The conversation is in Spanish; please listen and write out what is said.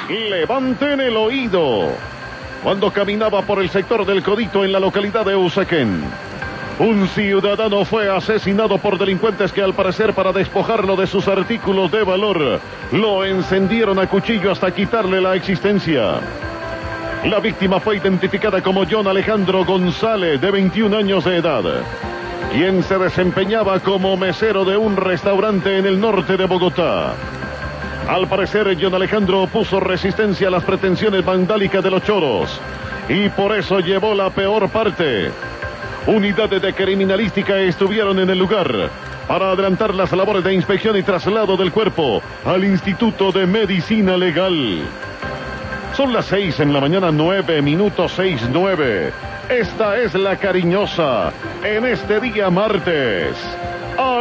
Levanten el oído. Cuando caminaba por el sector del Codito en la localidad de Usaquén, un ciudadano fue asesinado por delincuentes que, al parecer, para despojarlo de sus artículos de valor, lo encendieron a cuchillo hasta quitarle la existencia. La víctima fue identificada como John Alejandro González, de 21 años de edad, quien se desempeñaba como mesero de un restaurante en el norte de Bogotá. Al parecer, John Alejandro puso resistencia a las pretensiones vandálicas de los choros y por eso llevó la peor parte. Unidades de criminalística estuvieron en el lugar para adelantar las labores de inspección y traslado del cuerpo al Instituto de Medicina Legal. Son las 6 en la mañana, 9 minutos, 6:09. Esta es La Cariñosa en este día martes.